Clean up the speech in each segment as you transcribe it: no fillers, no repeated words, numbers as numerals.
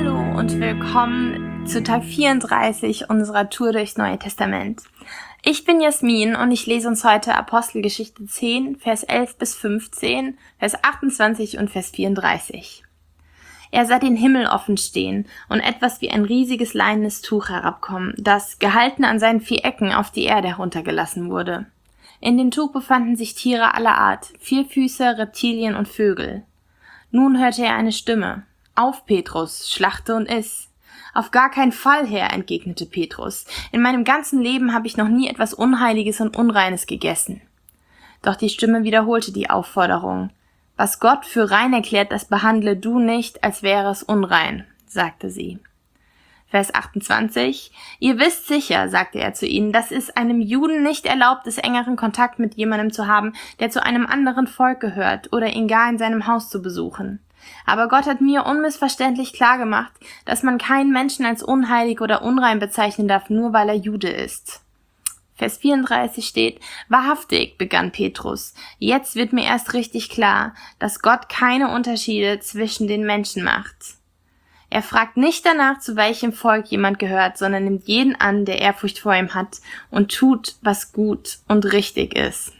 Hallo und willkommen zu Tag 34 unserer Tour durchs Neue Testament. Ich bin Jasmin und ich lese uns heute Apostelgeschichte 10, Vers 11 bis 15, Vers 28 und Vers 34. Er sah den Himmel offen stehen und etwas wie ein riesiges leinenes Tuch herabkommen, das, gehalten an seinen 4 Ecken, auf die Erde heruntergelassen wurde. In dem Tuch befanden sich Tiere aller Art, Vierfüßer, Reptilien und Vögel. Nun hörte er eine Stimme. »Auf, Petrus, schlachte und iss.« »Auf gar keinen Fall, Herr«, entgegnete Petrus. »In meinem ganzen Leben habe ich noch nie etwas Unheiliges und Unreines gegessen.« Doch die Stimme wiederholte die Aufforderung. »Was Gott für rein erklärt, das behandle du nicht, als wäre es unrein«, sagte sie. Vers 28. »Ihr wisst sicher«, sagte er zu ihnen, »dass es einem Juden nicht erlaubt ist, engeren Kontakt mit jemandem zu haben, der zu einem anderen Volk gehört, oder ihn gar in seinem Haus zu besuchen. Aber Gott hat mir unmissverständlich klargemacht, dass man keinen Menschen als unheilig oder unrein bezeichnen darf, nur weil er Jude ist.« Vers 34 steht, »Wahrhaftig«, begann Petrus, »jetzt wird mir erst richtig klar, dass Gott keine Unterschiede zwischen den Menschen macht. Er fragt nicht danach, zu welchem Volk jemand gehört, sondern nimmt jeden an, der Ehrfurcht vor ihm hat und tut, was gut und richtig ist.«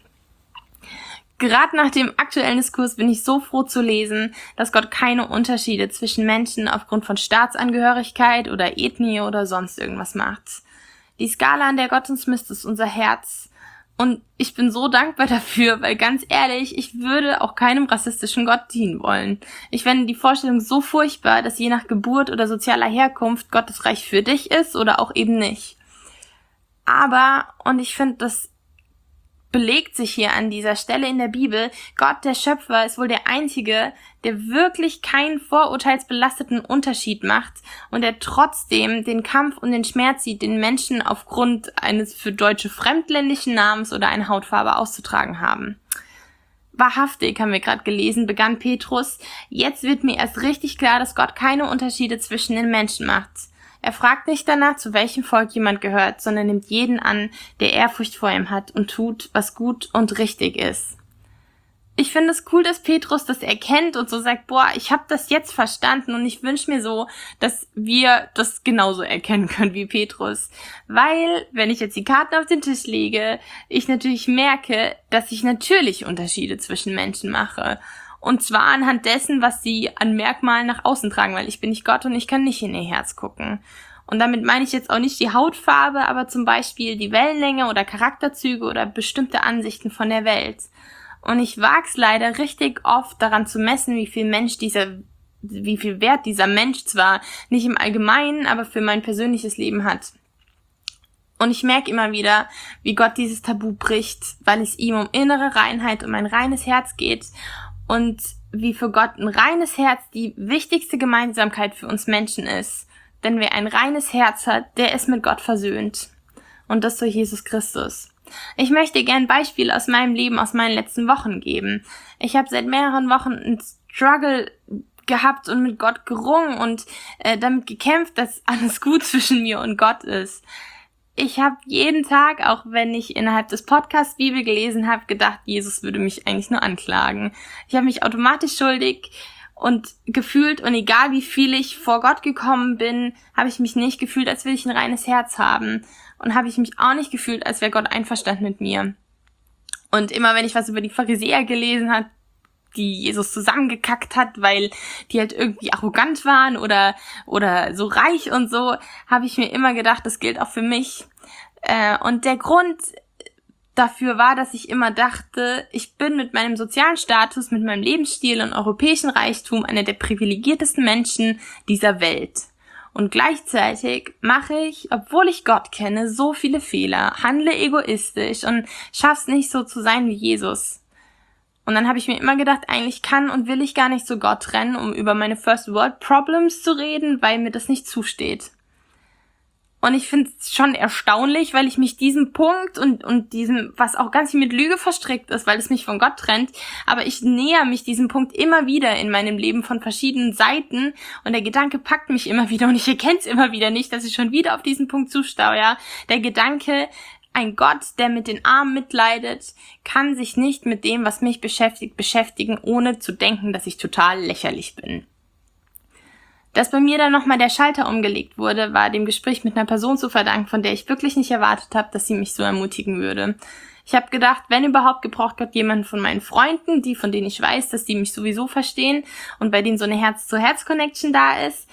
Gerade nach dem aktuellen Diskurs bin ich so froh zu lesen, dass Gott keine Unterschiede zwischen Menschen aufgrund von Staatsangehörigkeit oder Ethnie oder sonst irgendwas macht. Die Skala, an der Gott uns misst, ist unser Herz. Und ich bin so dankbar dafür, weil ganz ehrlich, ich würde auch keinem rassistischen Gott dienen wollen. Ich fände die Vorstellung so furchtbar, dass je nach Geburt oder sozialer Herkunft Gottes Reich für dich ist oder auch eben nicht. Aber, und ich finde, das belegt sich hier an dieser Stelle in der Bibel, Gott, der Schöpfer, ist wohl der Einzige, der wirklich keinen vorurteilsbelasteten Unterschied macht und der trotzdem den Kampf und den Schmerz sieht, den Menschen aufgrund eines für Deutsche fremdländischen Namens oder einer Hautfarbe auszutragen haben. Wahrhaftig, haben wir gerade gelesen, begann Petrus, jetzt wird mir erst richtig klar, dass Gott keine Unterschiede zwischen den Menschen macht. Er fragt nicht danach, zu welchem Volk jemand gehört, sondern nimmt jeden an, der Ehrfurcht vor ihm hat und tut, was gut und richtig ist. Ich finde es cool, dass Petrus das erkennt und so sagt, boah, ich habe das jetzt verstanden und ich wünsche mir so, dass wir das genauso erkennen können wie Petrus. Weil, wenn ich jetzt die Karten auf den Tisch lege, ich natürlich merke, dass ich natürlich Unterschiede zwischen Menschen mache. Und zwar anhand dessen, was sie an Merkmalen nach außen tragen, weil ich bin nicht Gott und ich kann nicht in ihr Herz gucken. Und damit meine ich jetzt auch nicht die Hautfarbe, aber zum Beispiel die Wellenlänge oder Charakterzüge oder bestimmte Ansichten von der Welt. Und ich wage es leider richtig oft daran zu messen, wie viel Wert dieser Mensch zwar nicht im Allgemeinen, aber für mein persönliches Leben hat. Und ich merke immer wieder, wie Gott dieses Tabu bricht, weil es ihm um innere Reinheit, um ein reines Herz geht. Und wie für Gott ein reines Herz die wichtigste Gemeinsamkeit für uns Menschen ist. Denn wer ein reines Herz hat, der ist mit Gott versöhnt. Und das durch Jesus Christus. Ich möchte gern Beispiele aus meinem Leben, aus meinen letzten Wochen geben. Ich habe seit mehreren Wochen einen Struggle gehabt und mit Gott gerungen und damit gekämpft, dass alles gut zwischen mir und Gott ist. Ich habe jeden Tag, auch wenn ich innerhalb des Podcasts Bibel gelesen habe, gedacht, Jesus würde mich eigentlich nur anklagen. Ich habe mich automatisch schuldig und gefühlt, und egal wie viel ich vor Gott gekommen bin, habe ich mich nicht gefühlt, als würde ich ein reines Herz haben. Und habe ich mich auch nicht gefühlt, als wäre Gott einverstanden mit mir. Und immer wenn ich was über die Pharisäer gelesen habe, die Jesus zusammengekackt hat, weil die halt irgendwie arrogant waren oder so reich und so, habe ich mir immer gedacht, das gilt auch für mich. Und der Grund dafür war, dass ich immer dachte, ich bin mit meinem sozialen Status, mit meinem Lebensstil und europäischen Reichtum einer der privilegiertesten Menschen dieser Welt. Und gleichzeitig mache ich, obwohl ich Gott kenne, so viele Fehler, handle egoistisch und schaff's nicht so zu sein wie Jesus. Und dann habe ich mir immer gedacht, eigentlich kann und will ich gar nicht zu Gott rennen, um über meine First World Problems zu reden, weil mir das nicht zusteht. Und ich finde es schon erstaunlich, weil ich mich diesem Punkt und diesem, was auch ganz viel mit Lüge verstrickt ist, weil es mich von Gott trennt, aber ich näher mich diesem Punkt immer wieder in meinem Leben von verschiedenen Seiten und der Gedanke packt mich immer wieder und ich erkenne es immer wieder nicht, dass ich schon wieder auf diesen Punkt zustaue, ja. Der Gedanke, ein Gott, der mit den Armen mitleidet, kann sich nicht mit dem, was mich beschäftigen, ohne zu denken, dass ich total lächerlich bin. Dass bei mir dann nochmal der Schalter umgelegt wurde, war dem Gespräch mit einer Person zu verdanken, von der ich wirklich nicht erwartet habe, dass sie mich so ermutigen würde. Ich habe gedacht, wenn überhaupt, gebraucht Gott jemanden von meinen Freunden, die, von denen ich weiß, dass die mich sowieso verstehen und bei denen so eine Herz-zu-Herz-Connection da ist.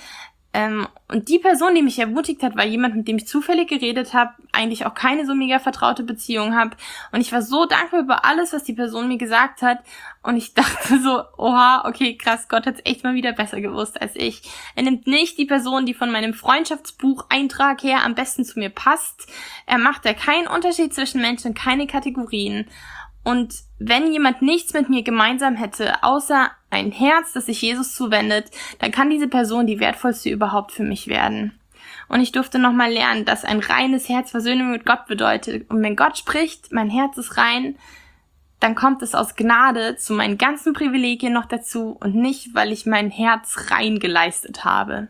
Und die Person, die mich ermutigt hat, war jemand, mit dem ich zufällig geredet habe, eigentlich auch keine so mega vertraute Beziehung habe. Und ich war so dankbar über alles, was die Person mir gesagt hat. Und ich dachte so, oha, okay, krass, Gott hat's echt mal wieder besser gewusst als ich. Er nimmt nicht die Person, die von meinem Freundschaftsbucheintrag her am besten zu mir passt. Er macht da keinen Unterschied zwischen Menschen, keine Kategorien. Und wenn jemand nichts mit mir gemeinsam hätte, außer ein Herz, das sich Jesus zuwendet, dann kann diese Person die wertvollste überhaupt für mich werden. Und ich durfte nochmal lernen, dass ein reines Herz Versöhnung mit Gott bedeutet. Und wenn Gott spricht, mein Herz ist rein, dann kommt es aus Gnade zu meinen ganzen Privilegien noch dazu und nicht, weil ich mein Herz rein geleistet habe.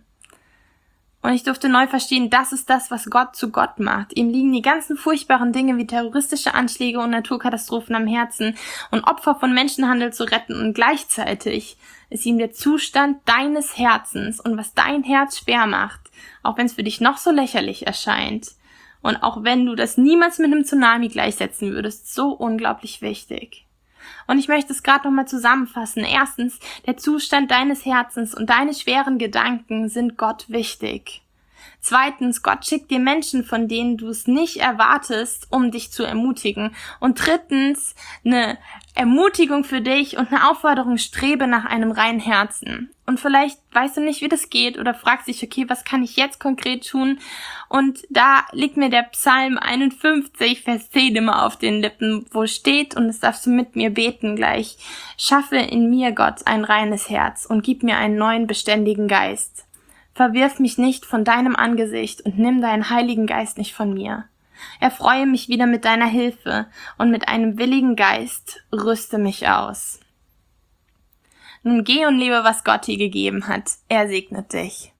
Und ich durfte neu verstehen, das ist das, was Gott zu Gott macht. Ihm liegen die ganzen furchtbaren Dinge wie terroristische Anschläge und Naturkatastrophen am Herzen und Opfer von Menschenhandel zu retten. Und gleichzeitig ist ihm der Zustand deines Herzens und was dein Herz schwer macht, auch wenn es für dich noch so lächerlich erscheint. Und auch wenn du das niemals mit einem Tsunami gleichsetzen würdest, so unglaublich wichtig. Und ich möchte es gerade nochmal zusammenfassen. Erstens, der Zustand deines Herzens und deine schweren Gedanken sind Gott wichtig. Zweitens, Gott schickt dir Menschen, von denen du es nicht erwartest, um dich zu ermutigen. Und drittens, eine Ermutigung für dich und eine Aufforderung, strebe nach einem reinen Herzen. Und vielleicht weißt du nicht, wie das geht oder fragst dich, okay, was kann ich jetzt konkret tun? Und da liegt mir der Psalm 51, Vers 10 immer auf den Lippen, wo steht, und das darfst du mit mir beten gleich: Schaffe in mir, Gott, ein reines Herz und gib mir einen neuen, beständigen Geist. Verwirf mich nicht von deinem Angesicht und nimm deinen Heiligen Geist nicht von mir. Erfreue mich wieder mit deiner Hilfe und mit einem willigen Geist rüste mich aus. Nun geh und lebe, was Gott dir gegeben hat. Er segnet dich.